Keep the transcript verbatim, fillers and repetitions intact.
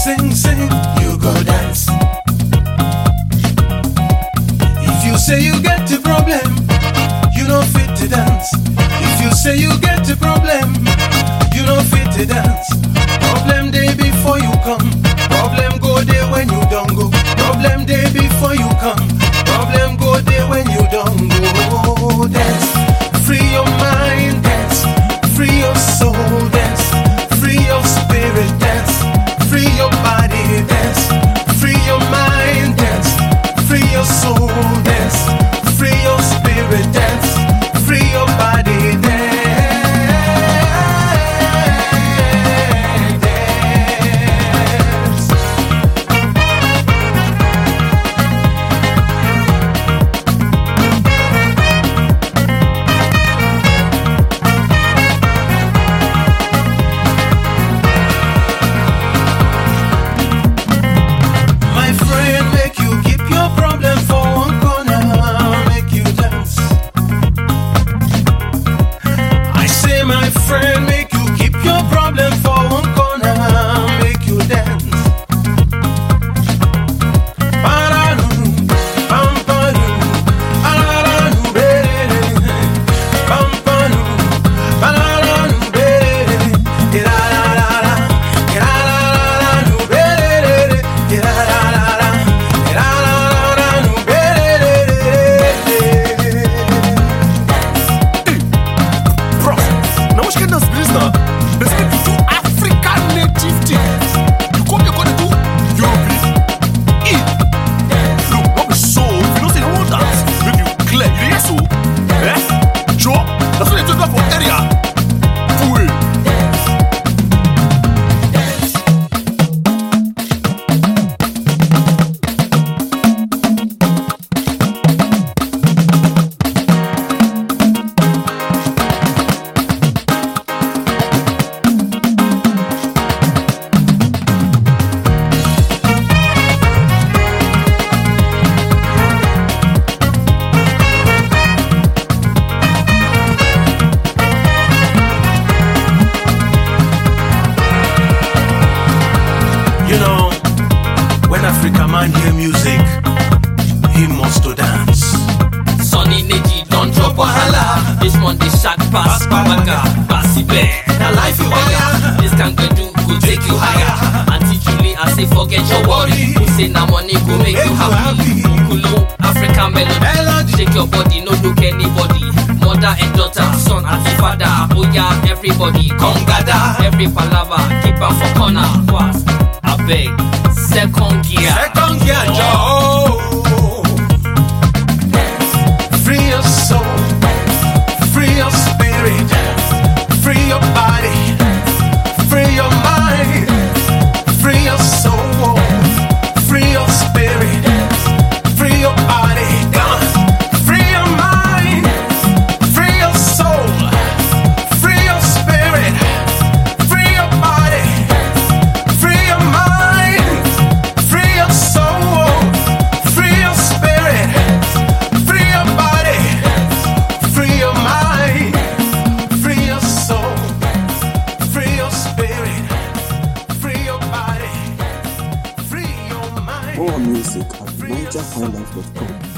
sing, sing, you go dance. If you say you get a problem, you don't fit to dance. If you say you get a problem, you don't fit to dance. Problem day before you come, problem go there when you don't go. Problem day before you come, problem go there when you don't go. Dance, free your mind, dance, free your soul, dance, free your spirit, dance, free your body, dance, free your mind, dance, free your soul, dance, free your spirit, dance, free your body, dance. You know, when Africa man hear music, he must to dance. Sonny Neji don't drop wahala. This one they shot pass Babaga, Passy Bear. Now life you higher. This can go do go take you higher. Auntie Julie, I say forget your worry. Who say now money go make you happy? Kulu, African melody. Shake your body, no look anybody. Mother and daughter, son and father. Oh yeah, everybody come gather. Every palava, keep her for corner. Was I beg, second gear. Second gear, Joe. Free your soul, free your spirit, free your body, free your mind, free your soul, free your spirit, free your body, free your mind, free your soul, free your spirit, free your body, free your mind, free your soul, free your spirit, free your body, free your mind, free your soul, free your spirit, free your body, free your mind. More music at niger high life dot com.